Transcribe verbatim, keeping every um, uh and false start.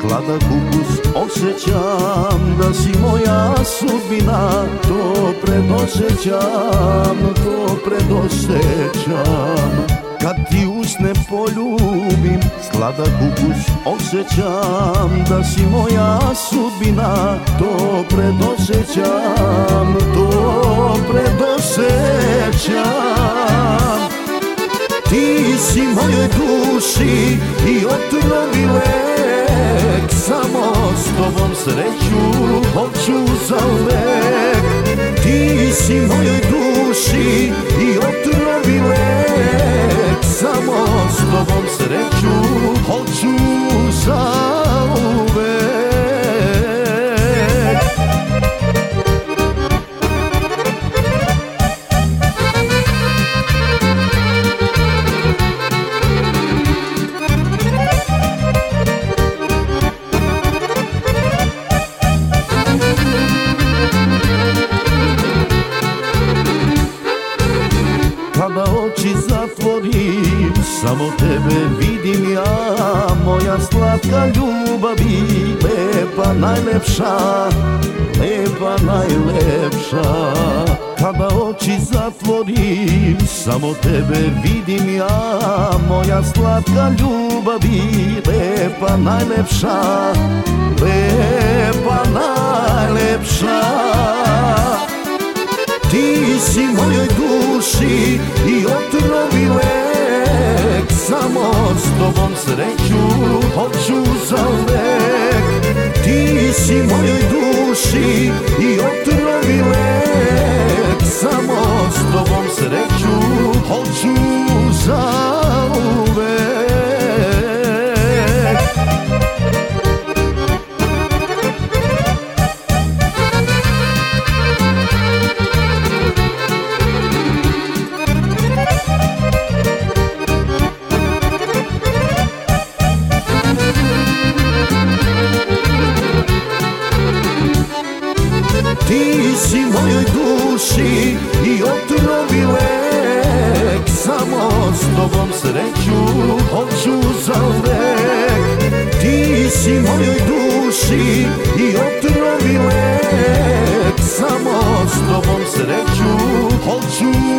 Hladak ukus osjećam, da si moja sudbina. To predosjećam, to predosjećam. Kad ti usne poljubim, sladak ukus osjećam, da si moja sudbina. To predosjećam, to predosjećam. Ti si mojoj duši i otrovi lek, samo s tobom sreću hoću zauvek. Ti si mojoj duši i otrovi lek, samo s tobom sreću hoću zauvek. Kada oči zatvorim, samo tebe vidim ja, moja slatka ljubavi, lepa najlepša, lepa najlepša. Kada oči zatvorim, samo tebe vidim ja, moja slatka ljubavi, lepa najlepša, lepa najlepša. Ti si mojoj duši i otrovi lek, samo s tobom sreću hoću zauvek. Ti si mojoj duši i otrovi lek, samo s tobom sreću hoću zauvek. Ti si mojoj duši i otrovi lek, samo s tobom sreću hoću zauvek. Ti si mojoj duši i otrovi lek, samo s tobom sreću hoću